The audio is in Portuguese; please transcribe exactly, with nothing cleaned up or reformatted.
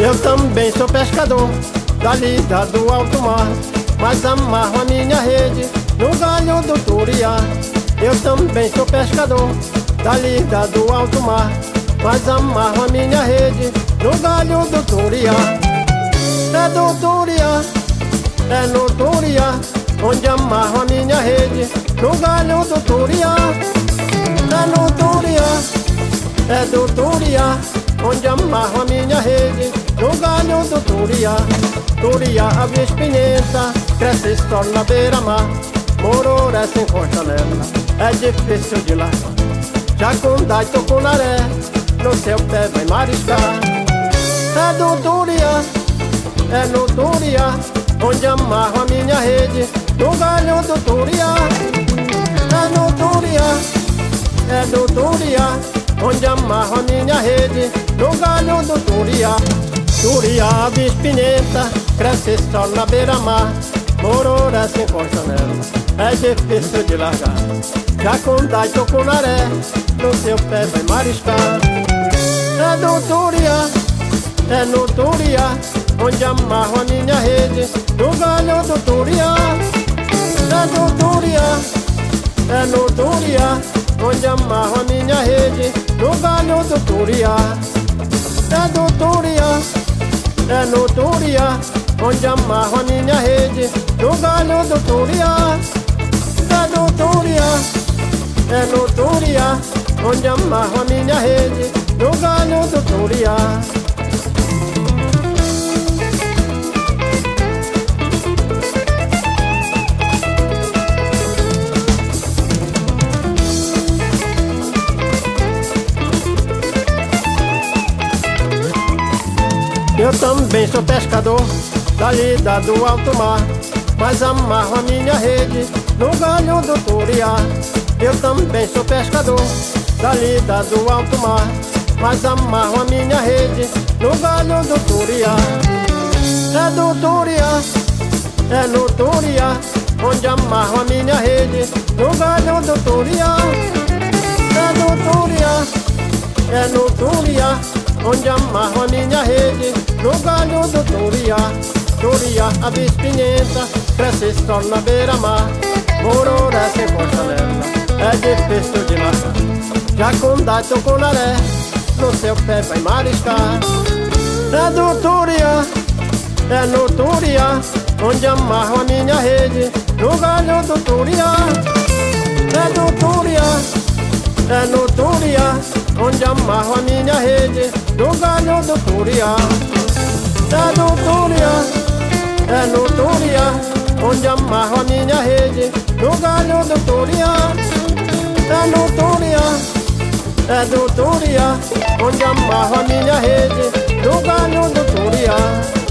Eu também sou pescador, da lida do alto mar, mas amarro a minha rede no galho do turiá. Eu também sou pescador, da lida do alto mar, mas amarro a minha rede no galho do turiá. É do turiá, é no turiá, onde amarro a minha rede no galho do turiá. É no turiá, é do turiá, onde amarro a minha rede no galho do turiá. Turiá, ave espinhenta, cresce só na beira-mar. Mororé se encosta nela, é difícil de largar. Jacundá e tucunaré, no seu pé vai mariscar. É do turiá, é no turiá, onde amarro a minha rede no galho do turiá. É no turiá, é do turiá, onde amarro a minha rede no galho do turiá. Turiá, ave espinhenta, cresce só na beira-mar. Mororé se encosta nela, é difícil de largar. Jacundá e tucunaré, no seu pé vai mariscar. É do turiá, é no turiá, onde amarro a minha rede no galho do turiá. É do turiá, é no turiá, onde amarro a minha rede no galho do turiá. É do turiá, é no turiá, onde amarro a minha rede no galho do turiá. É do turiá, é no turiá, onde amarro a minha rede no galho do turiá. Eu também sou pescador, da lida do alto mar, mas amarro a minha rede no galho do turiá. Eu também sou pescador, da lida do alto mar, mas amarro a minha rede no galho do turiá. É do turiá, é no turiá, onde amarro a minha rede no galho do turiá. É do turiá, é no turiá, onde amarro a minha rede no galho do turiá. Turiá, ave espinhenta, cresce só na beira-mar. Mororé se encosta nela, é difícil de largar. Jacundá e tucunaré, no seu pé vai mariscar. É do turiá, é no turiá, onde amarro a minha rede no galho do turiá. É do turiá, é no turiá, onde amarro a minha rede no galho do turiá. É do turiá, é no turiá, onde amarro a minha rede no galho do turiá. É no turiá, é do turiá, onde amarro a minha rede no galho do turiá.